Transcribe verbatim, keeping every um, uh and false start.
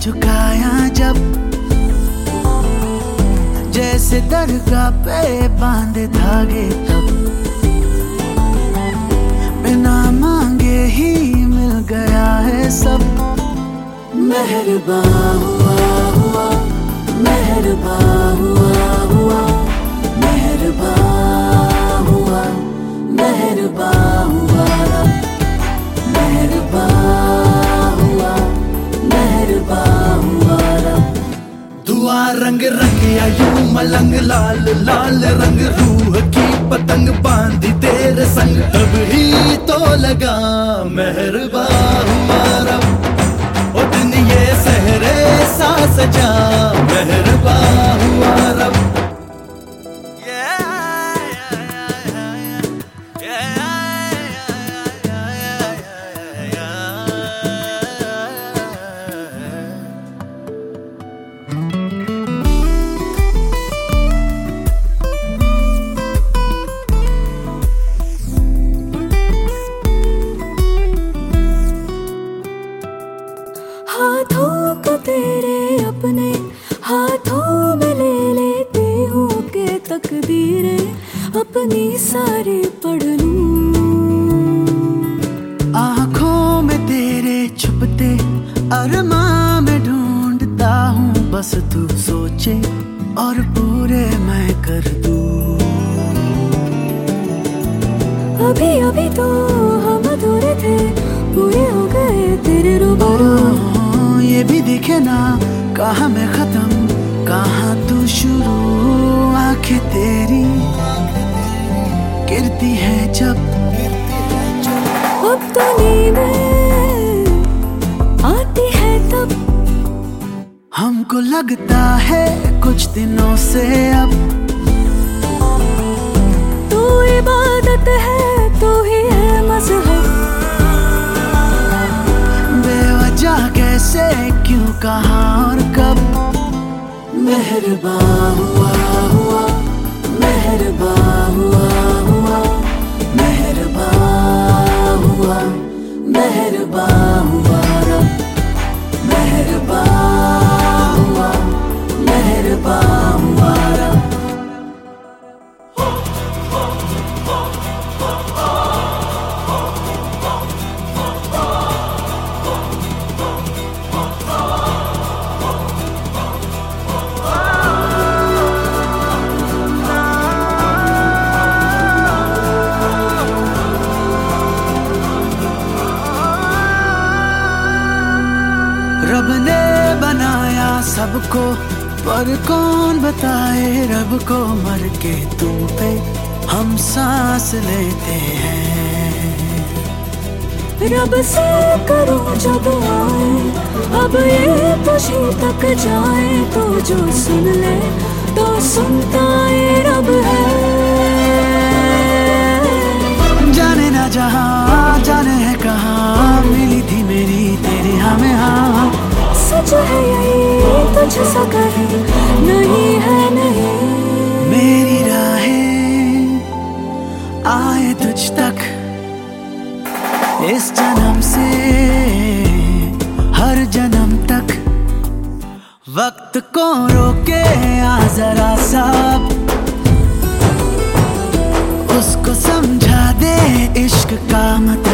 झुकाया जब, जैसे दरगाह पे बांधे धागे तब, बिना मांगे ही मिल गया है सब। मेहरबान हुआ हुआ, मेहरबान हुआ हुआ, मेहरबान हुआ, मेहरबान हुआ, मेहरबान हुआ, मेहरबान हुआ। दुआ रंग रंग यूं मलंग, लाल लाल रंग रूह की पतंग बांधी तेरे संग, तब ही तो लगा मेहरबान हुआ रब। ओ दिन ये सहरे सा सजा, मेहरबान हुआ रब। हाथों को तेरे अपने हाथों में ले लेती हूँ कि तकदीरें अपनी सारी पढ़ लूं। आँखों में तेरे छुपते अरमां में ढूंढता हूँ, बस तू सोचे और पूरे मैं कर दूं। अभी अभी तो हम अधूरे थे, पूरे हो गए तेरे रूबरू। ये भी दिखे ना कहाँ मैं खत्म कहाँ तू शुरू, आंखें तेरी गिरती है जब, अब तो नींदें आती है तब, हमको लगता है कुछ दिनों से अब। तू इबादत है, तू ही है मज़हब, बेवजह कैसे क्यों कहाँ और कब। मेहरबान हुआ हुआ, मेहरबान हुआ हुआ, मेहरबान हुआ, मेहरबान हुआ रब। मेहरबान हुआ, मेहरबान हुआ रब। रब ने बनाया सबको, पर कौन बताए रब को, मर के तुम पे हम सांस लेते हैं। रब से करूं जो दुआएं, अब ये तुझी तक जाए, तो जो सुन ले तो सुनता ये रब है। जाने ना जहां जाने है कहाँ, मिली थी मेरी तेरी हमें हाँ। सच है यही तुझसा कहीं नहीं है नहीं, मेरी राहें आए तुझ तक इस जन्म से हर जन्म तक। वक्त को रोके आ जरा सब, उसको समझा दे इश्क का मतलब।